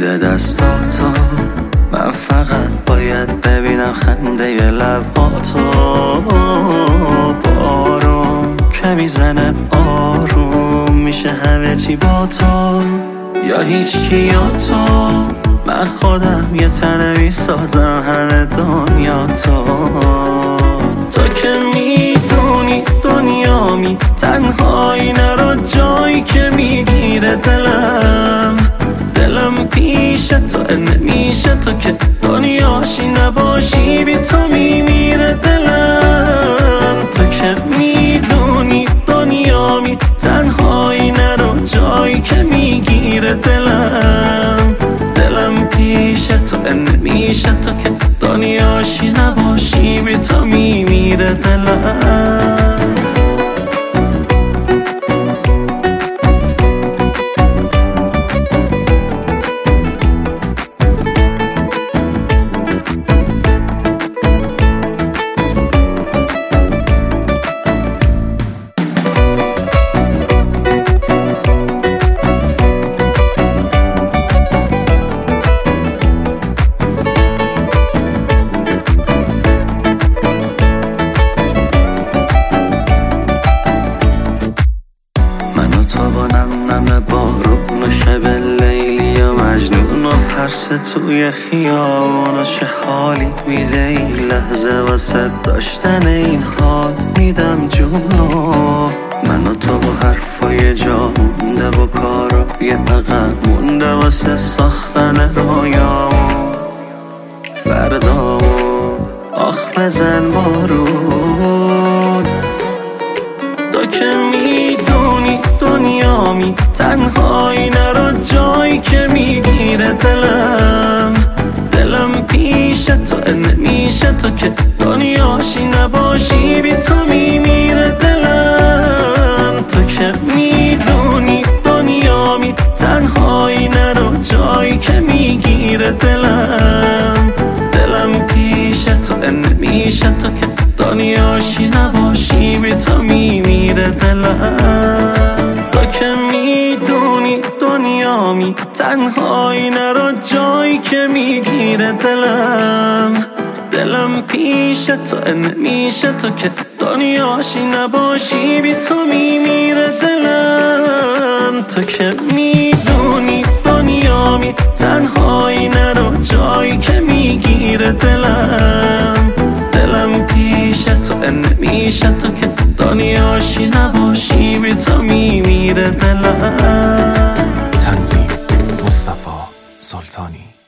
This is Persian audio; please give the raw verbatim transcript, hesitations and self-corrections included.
میده دستاتو، من فقط باید ببینم خنده ی لباتو. بارون که میزنه آروم میشه همه چی با تو، یا هیچ کی یا تو. من خودم یه تنه میسازم همه دنیا تو. تو که میدونی دنیامی، تنهایی نرو جایی که میگیره دلم. دلم پیش تو نمیشه تو که دنیاشی نباشی، بی تو میمیره دلم. تو که میدونی دنیامی، تنهایی نرو جایی که میگیره دلم. دلم پیش تو نمیشه تو که دنیاشی نباشی، بی تو میمیره دلم. بارون و شب لیلی و مجنون و پرس توی خیابون و چه حالی میده این لحظه واسه داشتن این حال. میدم جونو من و تو و حرفای جا مونده و کارا یه عقب مونده واسه ساختن رویامون فردامون. آخ بزن بارون، تو که میدونی دنیامی، تنهایی نرو جایی که میگیره دلم. دلم پیش تو نمیشه تو که دنیاشی نباشی، بی تو میمیره دلم. تو که میدونی دنیامی، تنهایی نرو جایی که میگیره دلم. دلم پیش تو نمیشه تو که دنیاشی نباشی، بی تو میمیره دلم. تو که میدونی دنیامی، تنهایی نرو جایی که میگیره دلم. دلم پیش تو نمیشه تو که دنیاشی نباشی، بی تو میمیره دلم. تو که میدونی دنیامی، تنهایی نرو جایی که میگیره دلم. دلم پیش تو نمیشه تو که دنیاشی نباشی، بی تو میمیره دلم. تنظیم مصطفی سلطانی.